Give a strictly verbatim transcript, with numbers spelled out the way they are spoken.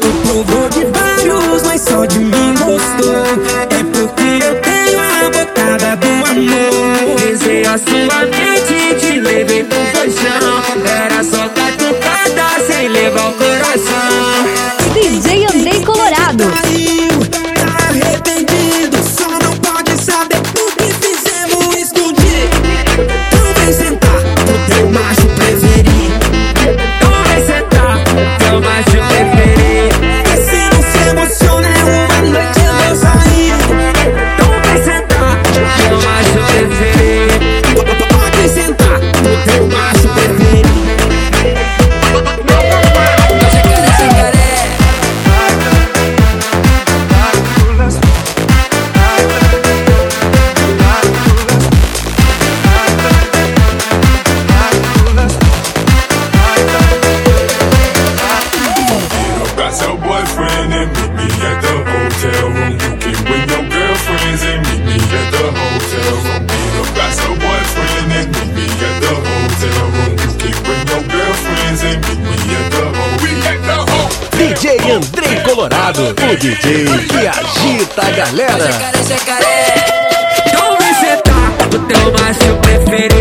Provou de vários, mas só de mim gostou. É porque eu tenho a botada do amor. Desei a sua mente, te levei pro colchão. Era só catucada sem levar o coração. D J Andrei Colorado. Tá arrependido, só não pode saber por que fizemos explodir. Então vem sentar no teu macho preferido. Então vem sentar no teu macho preferido. E se não se emociona é uma noite eu vou sair. Então vem sentar no teu macho preferido. Pode sentar no teu macho preferido. Your boyfriend and meet me at the hotel room. You can bring your girlfriends and meet me at the hotel room. You got your boyfriend and meet me at the hotel room. You can bring your girlfriends and meet me at the hotel room. We at the hotel. D J Andrei Colorado, o D J que agita a galera. Então vem sentar no teu macho preferido.